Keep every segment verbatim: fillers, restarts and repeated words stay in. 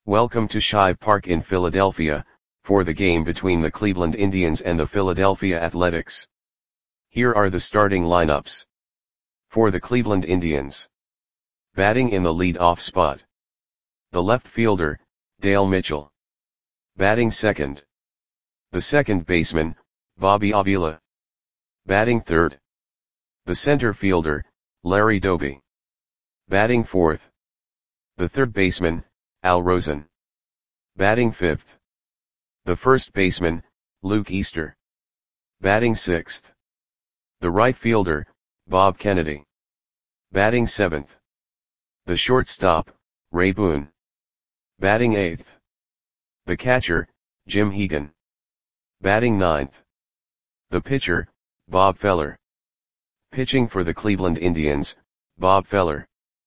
Welcome to Shive Park in Philadelphia, for the game between the Cleveland Indians and the Philadelphia Athletics. Here are the starting lineups. For the Cleveland Indians. Batting in the lead-off spot. The left fielder, Dale Mitchell. Batting second. The second baseman, Bobby Avila. Batting third. The center fielder, Larry Doby. Batting fourth. The third baseman, Al Rosen. Batting fifth. The first baseman, Luke Easter. Batting sixth. The right fielder, Bob Kennedy. Batting seventh. The shortstop, Ray Boone. Batting eighth. The catcher, Jim Hegan. Batting ninth. The pitcher, Bob Feller. Pitching for the Cleveland Indians, Bob Feller.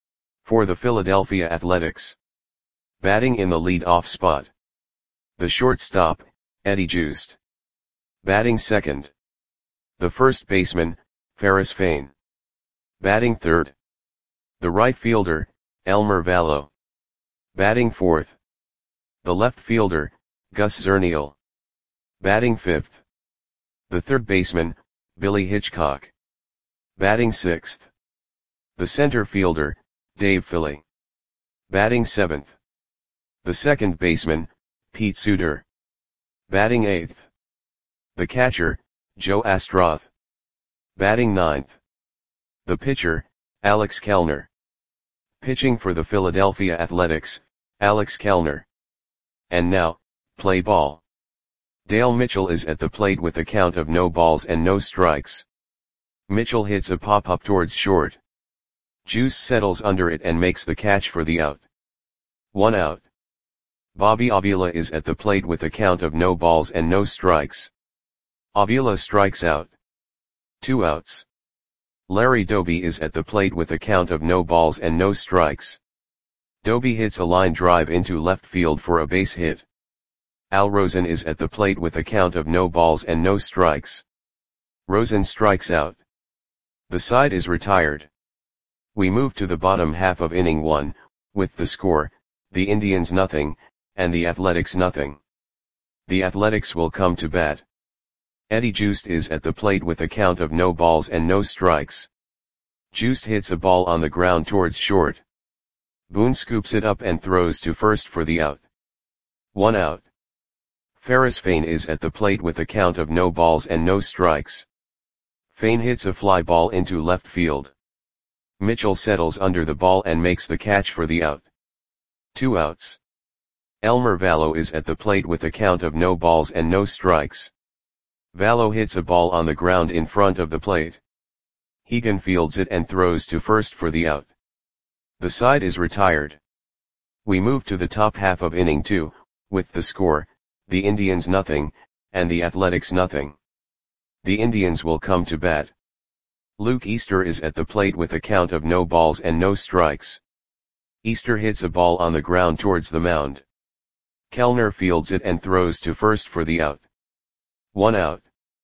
For the Philadelphia Athletics. Batting in the lead-off spot. The shortstop, Eddie Joost. Batting second. The first baseman, Ferris Fain. Batting third. The right fielder, Elmer Vallow. Batting fourth. The left fielder, Gus Zernial. Batting fifth. The third baseman, Billy Hitchcock. Batting sixth. The center fielder, Dave Philly. Batting seventh. The second baseman, Pete Suter. Batting eighth. The catcher, Joe Astroth. Batting ninth. The pitcher, Alex Kellner. Pitching for the Philadelphia Athletics, Alex Kellner. And now, play ball. Dale Mitchell is at the plate with a count of no balls and no strikes. Mitchell hits a pop-up towards short. Juice settles under it and makes the catch for the out. One out. Bobby Avila is at the plate with a count of no balls and no strikes. Avila strikes out. Two outs. Larry Doby is at the plate with a count of no balls and no strikes. Doby hits a line drive into left field for a base hit. Al Rosen is at the plate with a count of no balls and no strikes. Rosen strikes out. The side is retired. We move to the bottom half of inning one, with the score, the Indians nothing, and the Athletics nothing. The Athletics will come to bat. Eddie Joost is at the plate with a count of no balls and no strikes. Joost hits a ball on the ground towards short. Boone scoops it up and throws to first for the out. One out. Ferris Fain is at the plate with a count of no balls and no strikes. Fain hits a fly ball into left field. Mitchell settles under the ball and makes the catch for the out. Two outs. Elmer Vallow is at the plate with a count of no balls and no strikes. Vallow hits a ball on the ground in front of the plate. Hegan fields it and throws to first for the out. The side is retired. We move to the top half of inning two, with the score, the Indians nothing, and the Athletics nothing. The Indians will come to bat. Luke Easter is at the plate with a count of no balls and no strikes. Easter hits a ball on the ground towards the mound. Kellner fields it and throws to first for the out. One out.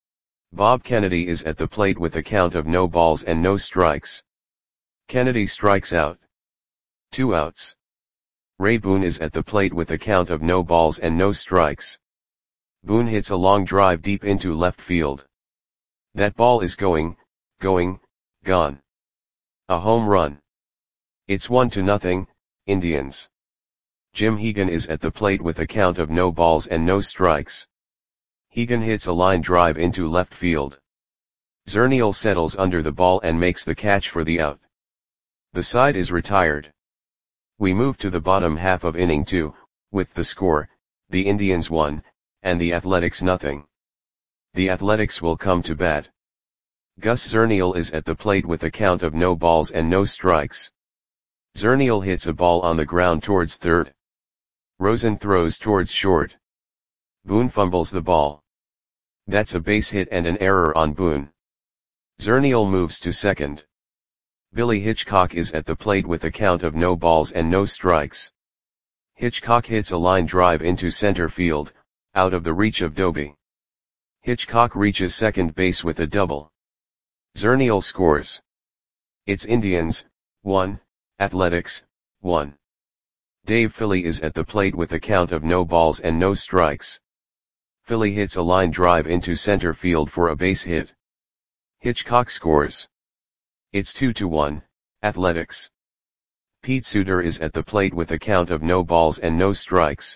Bob Kennedy is at the plate with a count of no balls and no strikes. Kennedy strikes out. Two outs. Ray Boone is at the plate with a count of no balls and no strikes. Boone hits a long drive deep into left field. That ball is going, going, gone. A home run. It's one to nothing, Indians. Jim Hegan is at the plate with a count of no balls and no strikes. Hegan hits a line drive into left field. Zernial settles under the ball and makes the catch for the out. The side is retired. We move to the bottom half of inning two, with the score, the Indians one, and the Athletics nothing. The Athletics will come to bat. Gus Zernial is at the plate with a count of no balls and no strikes. Zernial hits a ball on the ground towards third. Rosen throws towards short. Boone fumbles the ball. That's a base hit and an error on Boone. Zernial moves to second. Billy Hitchcock is at the plate with a count of no balls and no strikes. Hitchcock hits a line drive into center field, out of the reach of Doby. Hitchcock reaches second base with a double. Zernial scores. It's Indians, one, Athletics, one. Dave Philly is at the plate with a count of no balls and no strikes. Philly hits a line drive into center field for a base hit. Hitchcock scores. It's two to one, Athletics. Pete Suter is at the plate with a count of no balls and no strikes.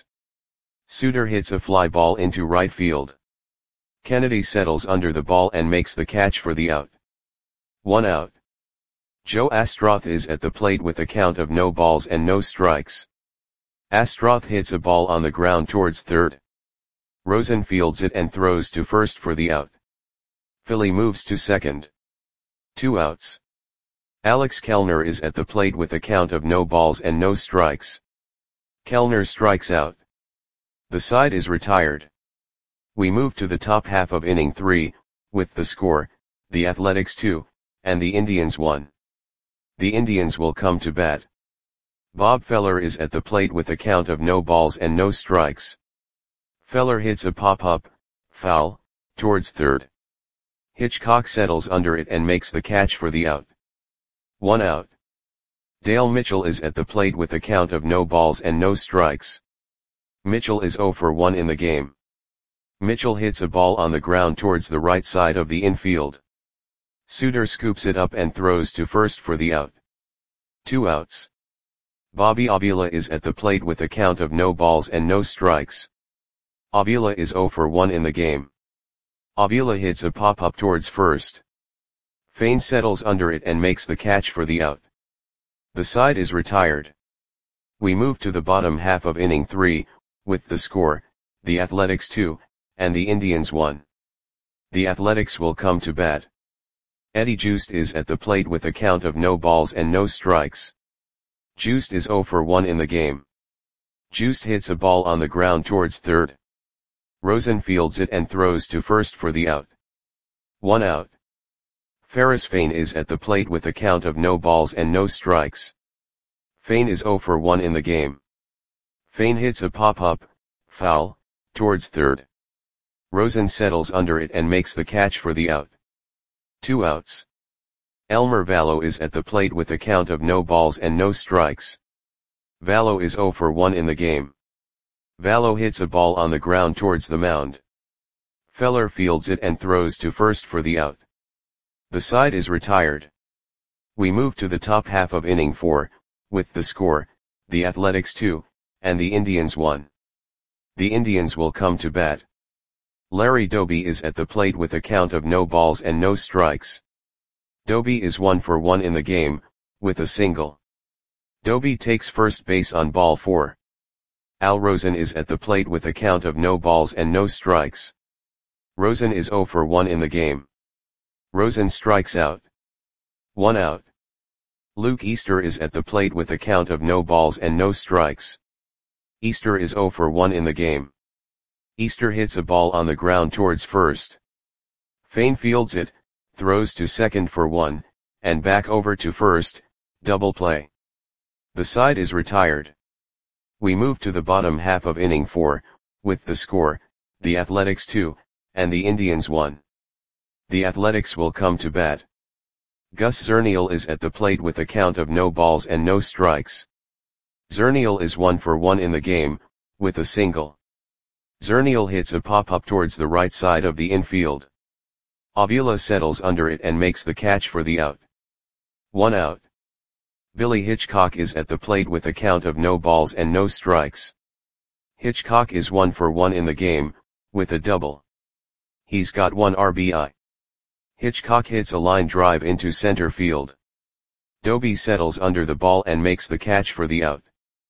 Suter hits a fly ball into right field. Kennedy settles under the ball and makes the catch for the out. One out. Joe Astroth is at the plate with a count of no balls and no strikes. Astroth hits a ball on the ground towards third. Rosen fields it and throws to first for the out. Philly moves to second. Two outs. Alex Kellner is at the plate with a count of no balls and no strikes. Kellner strikes out. The side is retired. We move to the top half of inning three, with the score, the Athletics two, and the Indians one. The Indians will come to bat. Bob Feller is at the plate with a count of no balls and no strikes. Feller hits a pop-up, foul, towards third. Hitchcock settles under it and makes the catch for the out. One out. Dale Mitchell is at the plate with a count of no balls and no strikes. Mitchell is oh for one in the game. Mitchell hits a ball on the ground towards the right side of the infield. Suter scoops it up and throws to first for the out. Two outs. Bobby Avila is at the plate with a count of no balls and no strikes. Avila is oh for one in the game. Avila hits a pop-up towards first. Fain settles under it and makes the catch for the out. The side is retired. We move to the bottom half of inning three, with the score, the Athletics two, and the Indians one. The Athletics will come to bat. Eddie Joost is at the plate with a count of no balls and no strikes. Joost is oh for one in the game. Joost hits a ball on the ground towards third. Rosen fields it and throws to first for the out. One out. Ferris Fain is at the plate with a count of no balls and no strikes. Fain is oh for one in the game. Fain hits a pop-up, foul, towards third. Rosen settles under it and makes the catch for the out. Two outs. Elmer Vallo is at the plate with a count of no balls and no strikes. Vallo is oh for one in the game. Vallo hits a ball on the ground towards the mound. Feller fields it and throws to first for the out. The side is retired. We move to the top half of inning four, with the score, the Athletics two, and the Indians one. The Indians will come to bat. Larry Doby is at the plate with a count of no balls and no strikes. Doby is one for one in the game, with a single. Doby takes first base on ball four. Al Rosen is at the plate with a count of no balls and no strikes. Rosen is oh for one in the game. Rosen strikes out. One out. Luke Easter is at the plate with a count of no balls and no strikes. Easter is oh for one in the game. Easter hits a ball on the ground towards first. Fain fields it, throws to second for one, and back over to first, double play. The side is retired. We move to the bottom half of inning four, with the score, the Athletics two, and the Indians one. The Athletics will come to bat. Gus Zernial is at the plate with a count of no balls and no strikes. Zernial is one for one in the game, with a single. Zernial hits a pop-up towards the right side of the infield. Avila settles under it and makes the catch for the out. One out. Billy Hitchcock is at the plate with a count of no balls and no strikes. Hitchcock is one for one in the game, with a double. He's got one R B I. Hitchcock hits a line drive into center field. Doby settles under the ball and makes the catch for the out.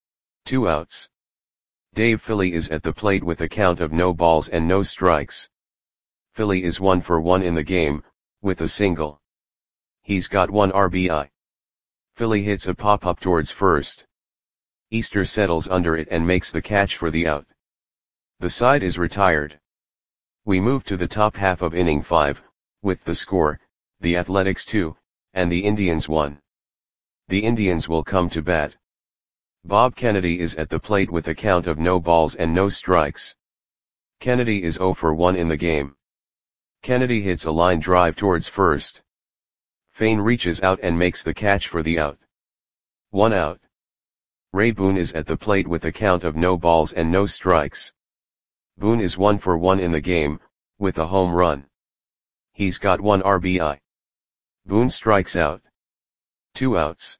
Two outs. Dave Philly is at the plate with a count of no balls and no strikes. Philly is one for one in the game, with a single. He's got one R B I. Philly hits a pop-up towards first. Easter settles under it and makes the catch for the out. The side is retired. We move to the top half of inning five, with the score, the Athletics two, and the Indians one. The Indians will come to bat. Bob Kennedy is at the plate with a count of no balls and no strikes. Kennedy is oh for one in the game. Kennedy hits a line drive towards first. Fain reaches out and makes the catch for the out. One out. Ray Boone is at the plate with a count of no balls and no strikes. Boone is one for one in the game, with a home run. He's got one R B I. Boone strikes out. Two outs.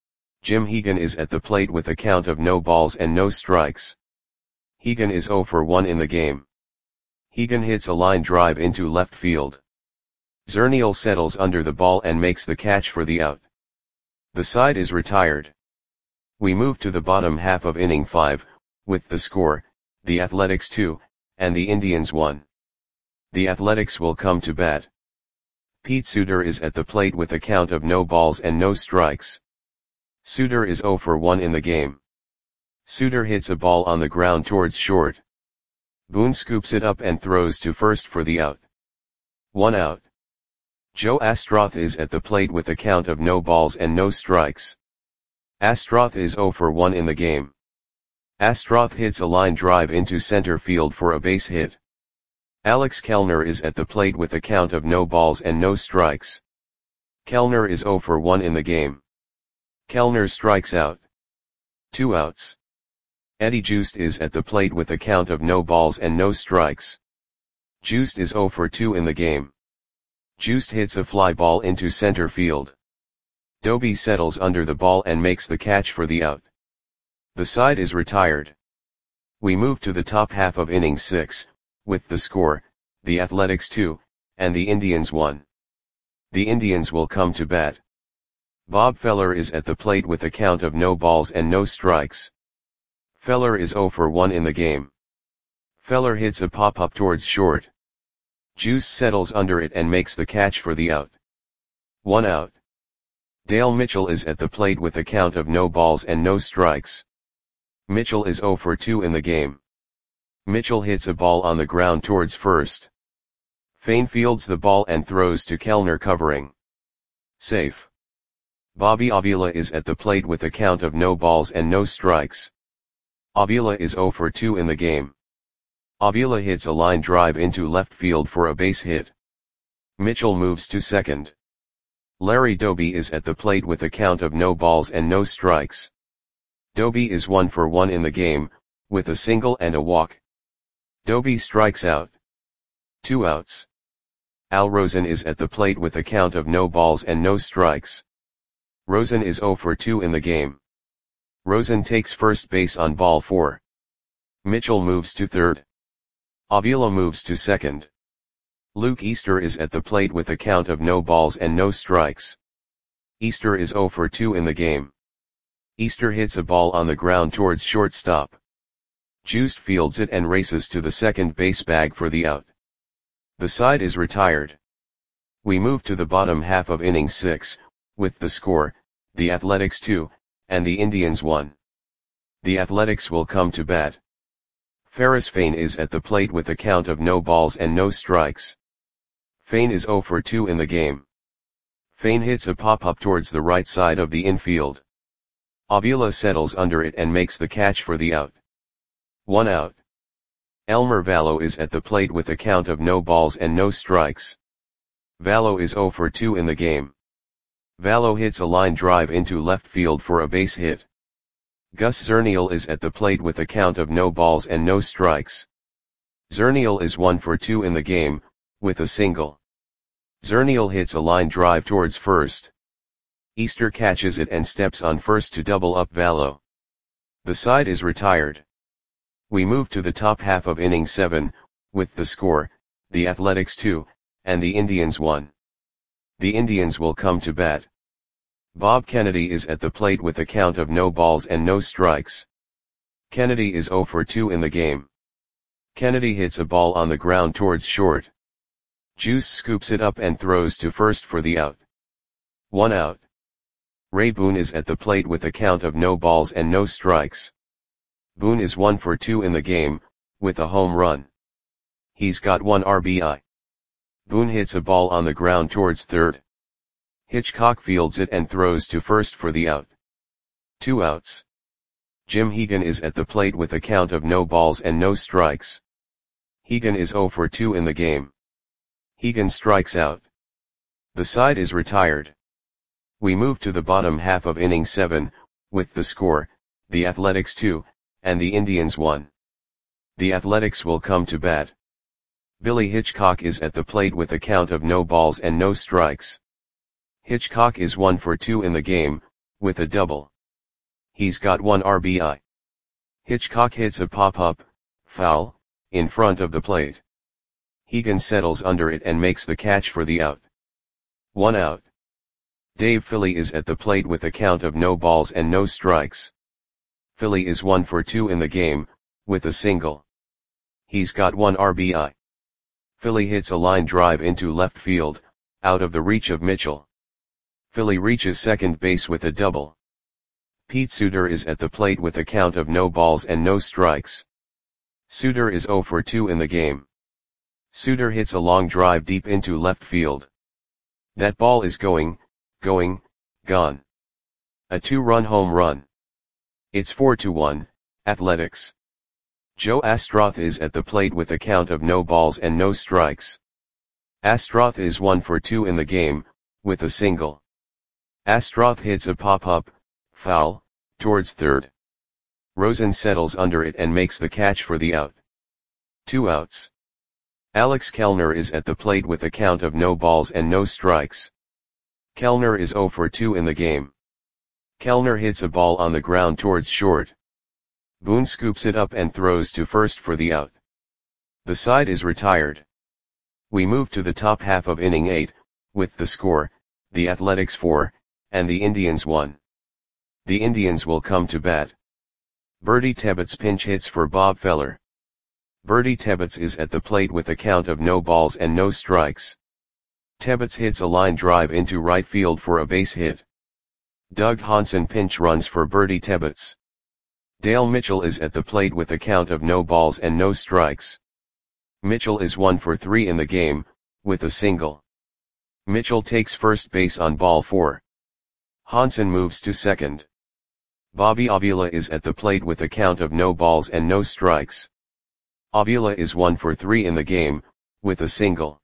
Jim Hegan is at the plate with a count of no balls and no strikes. Hegan is zero for one in the game. Hegan hits a line drive into left field. Zernial settles under the ball and makes the catch for the out. The side is retired. We move to the bottom half of inning five, with the score, the Athletics two, and the Indians one. The Athletics will come to bat. Pete Suter is at the plate with a count of no balls and no strikes. Suter is zero for one in the game. Suter hits a ball on the ground towards short. Boone scoops it up and throws to first for the out. One out. Joe Astroth is at the plate with a count of no balls and no strikes. Astroth is zero for one in the game. Astroth hits a line drive into center field for a base hit. Alex Kellner is at the plate with a count of no balls and no strikes. Kellner is zero for one in the game. Kellner strikes out. Two outs. Eddie Joost is at the plate with a count of no balls and no strikes. Joost is zero for two in the game. Joost hits a fly ball into center field. Doby settles under the ball and makes the catch for the out. The side is retired. We move to the top half of inning six, with the score, the Athletics two, and the Indians one. The Indians will come to bat. Bob Feller is at the plate with a count of no balls and no strikes. Feller is zero for one in the game. Feller hits a pop-up towards short. Juice settles under it and makes the catch for the out. One out. Dale Mitchell is at the plate with a count of no balls and no strikes. Mitchell is zero for two in the game. Mitchell hits a ball on the ground towards first. Fain fields the ball and throws to Kellner covering. Safe. Bobby Avila is at the plate with a count of no balls and no strikes. Avila is zero for two in the game. Avila hits a line drive into left field for a base hit. Mitchell moves to second. Larry Doby is at the plate with a count of no balls and no strikes. Doby is one for one in the game, with a single and a walk. Doby strikes out. Two outs. Al Rosen is at the plate with a count of no balls and no strikes. Rosen is zero for two in the game. Rosen takes first base on ball four. Mitchell moves to third. Avila moves to second. Luke Easter is at the plate with a count of no balls and no strikes. Easter is zero for two in the game. Easter hits a ball on the ground towards shortstop. Joost fields it and races to the second base bag for the out. The side is retired. We move to the bottom half of inning six, with the score, the Athletics two, and the Indians one. The Athletics will come to bat. Ferris Fain is at the plate with a count of no balls and no strikes. Fain is zero for two in the game. Fain hits a pop-up towards the right side of the infield. Avila settles under it and makes the catch for the out. One out. Elmer Vallo is at the plate with a count of no balls and no strikes. Vallo is zero for two in the game. Vallo hits a line drive into left field for a base hit. Gus Zernial is at the plate with a count of no balls and no strikes. Zernial is one for two in the game, with a single. Zernial hits a line drive towards first. Easter catches it and steps on first to double up Vallo. The side is retired. We move to the top half of inning seven, with the score, the Athletics two, and the Indians one. The Indians will come to bat. Bob Kennedy is at the plate with a count of no balls and no strikes. Kennedy is zero for two in the game. Kennedy hits a ball on the ground towards short. Juice scoops it up and throws to first for the out. One out. Ray Boone is at the plate with a count of no balls and no strikes. Boone is one for two in the game, with a home run. He's got one R B I. Boone hits a ball on the ground towards third. Hitchcock fields it and throws to first for the out. Two outs. Jim Hegan is at the plate with a count of no balls and no strikes. Hegan is zero for two in the game. Hegan strikes out. The side is retired. We move to the bottom half of inning seven, with the score, the Athletics two, and the Indians one. The Athletics will come to bat. Billy Hitchcock is at the plate with a count of no balls and no strikes. Hitchcock is one for two in the game, with a double. He's got one R B I. Hitchcock hits a pop-up, foul, in front of the plate. Hegan settles under it and makes the catch for the out. One out. Dave Philly is at the plate with a count of no balls and no strikes. Philly is one for two in the game, with a single. He's got one R B I. Philly hits a line drive into left field, out of the reach of Mitchell. Philly reaches second base with a double. Pete Suter is at the plate with a count of no balls and no strikes. Suter is zero for two in the game. Suter hits a long drive deep into left field. That ball is going, going, gone. A two-run home run. It's four to one, Athletics. Joe Astroth is at the plate with a count of no balls and no strikes. Astroth is one for two in the game, with a single. Astroth hits a pop-up, foul, towards third. Rosen settles under it and makes the catch for the out. Two outs. Alex Kellner is at the plate with a count of no balls and no strikes. Kellner is zero for two in the game. Kellner hits a ball on the ground towards short. Boone scoops it up and throws to first for the out. The side is retired. We move to the top half of inning eight, with the score, the Athletics four, and the Indians one. The Indians will come to bat. Bertie Tebbets pinch hits for Bob Feller. Bertie Tebbets is at the plate with a count of no balls and no strikes. Tebbets hits a line drive into right field for a base hit. Doug Hansen pinch runs for Bertie Tebbets. Dale Mitchell is at the plate with a count of no balls and no strikes. Mitchell is one for three in the game, with a single. Mitchell takes first base on ball four. Hansen moves to second. Bobby Avila is at the plate with a count of no balls and no strikes. Avila is one for three in the game, with a single.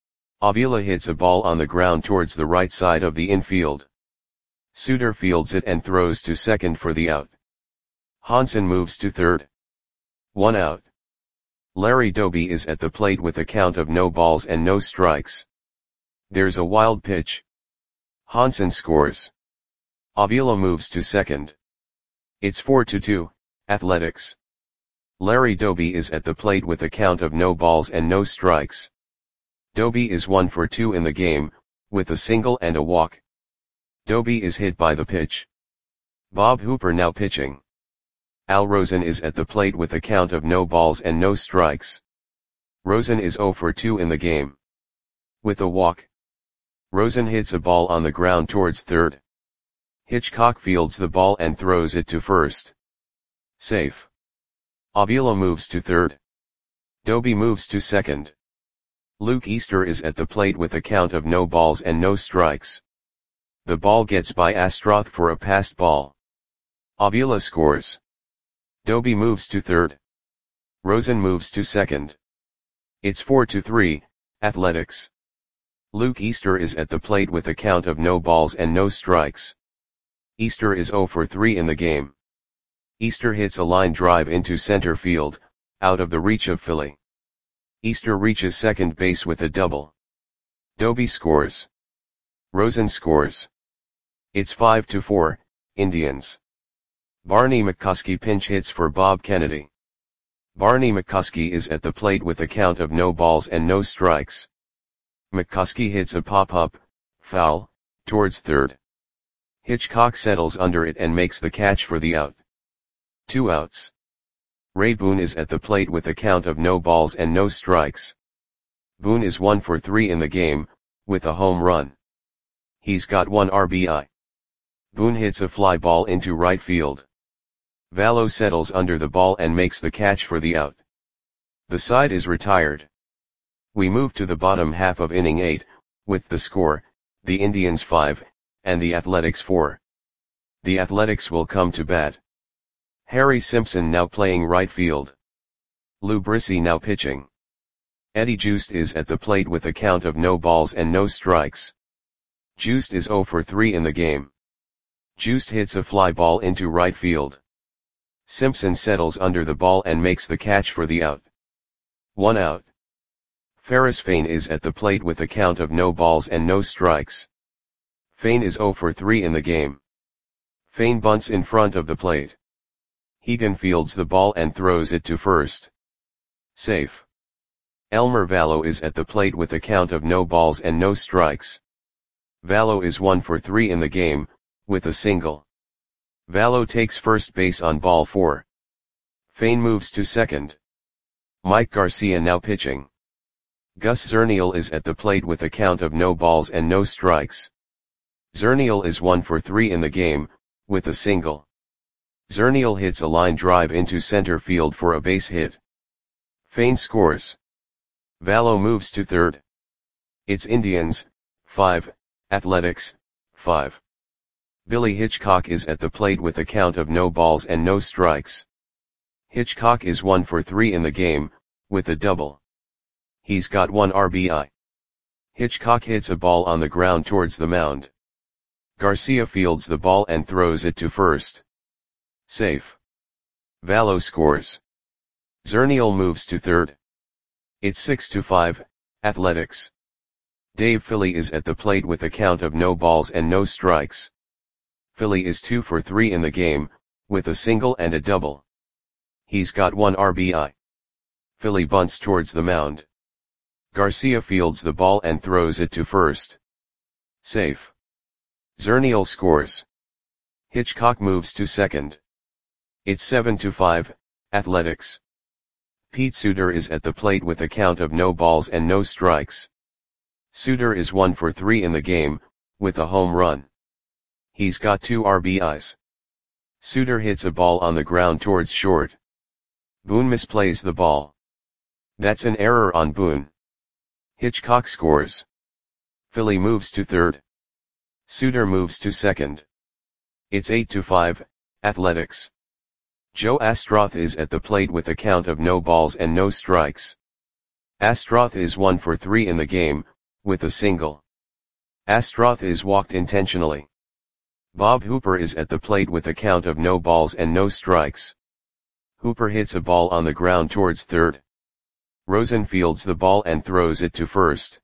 Avila hits a ball on the ground towards the right side of the infield. Suter fields it and throws to second for the out. Hansen moves to third. One out. Larry Doby is at the plate with a count of no balls and no strikes. There's a wild pitch. Hansen scores. Avila moves to second. It's four to two, Athletics. Larry Doby is at the plate with a count of no balls and no strikes. Doby is one for two in the game, with a single and a walk. Doby is hit by the pitch. Bob Hooper now pitching. Al Rosen is at the plate with a count of no balls and no strikes. Rosen is zero for two in the game. With a walk. Rosen hits a ball on the ground towards third. Hitchcock fields the ball and throws it to first. Safe. Avila moves to third. Doby moves to second. Luke Easter is at the plate with a count of no balls and no strikes. The ball gets by Astroth for a passed ball. Avila scores. Doby moves to third. Rosen moves to second. It's four to three, Athletics. Luke Easter is at the plate with a count of no balls and no strikes. Easter is zero for three in the game. Easter hits a line drive into center field, out of the reach of Philly. Easter reaches second base with a double. Doby scores. Rosen scores. It's five to four, Indians. Barney McCuskey pinch hits for Bob Kennedy. Barney McCuskey is at the plate with a count of no balls and no strikes. McCuskey hits a pop-up, foul, towards third. Hitchcock settles under it and makes the catch for the out. Two outs. Ray Boone is at the plate with a count of no balls and no strikes. Boone is one for three in the game, with a home run. He's got one R B I. Boone hits a fly ball into right field. Vallo settles under the ball and makes the catch for the out. The side is retired. We move to the bottom half of inning eight, with the score, the Indians five, and the Athletics four. The Athletics will come to bat. Harry Simpson now playing right field. Lou Brissy now pitching. Eddie Joost is at the plate with a count of no balls and no strikes. Joost is zero for three in the game. Joost hits a fly ball into right field. Simpson settles under the ball and makes the catch for the out. One out. Ferris Fain is at the plate with a count of no balls and no strikes. Fain is zero for three in the game. Fain bunts in front of the plate. Hegan fields the ball and throws it to first. Safe. Elmer Vallow is at the plate with a count of no balls and no strikes. Vallow is one for three in the game, with a single. Vallow takes first base on ball four. Fain moves to second. Mike Garcia now pitching. Gus Zernial is at the plate with a count of no balls and no strikes. Zernial is one for three in the game, with a single. Zernial hits a line drive into center field for a base hit. Fain scores. Vallow moves to third. It's Indians, five, Athletics, five. Billy Hitchcock is at the plate with a count of no balls and no strikes. Hitchcock is one for three in the game, with a double. He's got one R B I. Hitchcock hits a ball on the ground towards the mound. Garcia fields the ball and throws it to first. Safe. Vallow scores. Zernial moves to third. It's six to five, Athletics. Dave Philly is at the plate with a count of no balls and no strikes. Philly is two for three in the game, with a single and a double. He's got one R B I. Philly bunts towards the mound. Garcia fields the ball and throws it to first. Safe. Zernial scores. Hitchcock moves to second. It's seven to five, Athletics. Pete Suter is at the plate with a count of no balls and no strikes. Suter is one for three in the game, with a home run. He's got two R B Is. Suter hits a ball on the ground towards short. Boone misplays the ball. That's an error on Boone. Hitchcock scores. Philly moves to third. Suter moves to second. It's eight to five, Athletics. Joe Astroth is at the plate with a count of no balls and no strikes. Astroth is one for three in the game, with a single. Astroth is walked intentionally. Bob Hooper is at the plate with a count of no balls and no strikes. Hooper hits a ball on the ground towards third. Rosen fields the ball and throws it to first.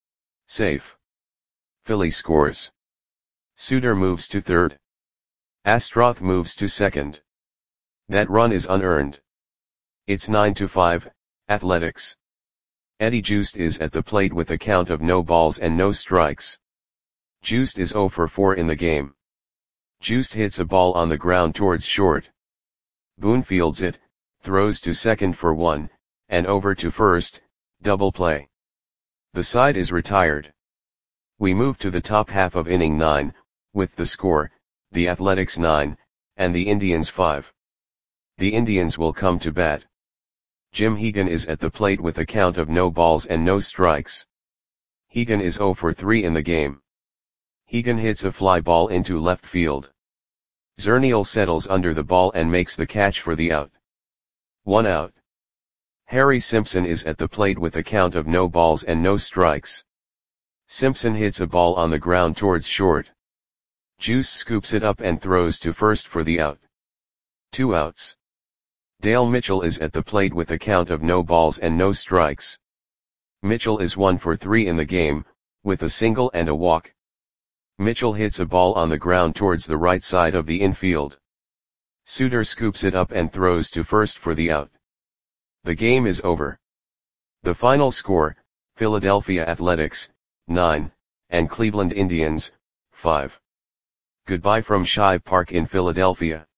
Safe. Philly scores. Suter moves to third. Astroth moves to second. That run is unearned. It's nine to five, Athletics. Eddie Joost is at the plate with a count of no balls and no strikes. Joost is zero for four in the game. Joost hits a ball on the ground towards short. Boone fields it, throws to second for one, and over to first, double play. The side is retired. We move to the top half of inning nine, with the score, the Athletics nine, and the Indians five. The Indians will come to bat. Jim Hegan is at the plate with a count of no balls and no strikes. Hegan is zero for three in the game. Hegan hits a fly ball into left field. Zernial settles under the ball and makes the catch for the out. One out. Harry Simpson is at the plate with a count of no balls and no strikes. Simpson hits a ball on the ground towards short. Juice scoops it up and throws to first for the out. Two outs. Dale Mitchell is at the plate with a count of no balls and no strikes. Mitchell is one for three in the game, with a single and a walk. Mitchell hits a ball on the ground towards the right side of the infield. Suter scoops it up and throws to first for the out. The game is over. The final score, Philadelphia Athletics, nine, and Cleveland Indians, five. Goodbye from Shive Park in Philadelphia.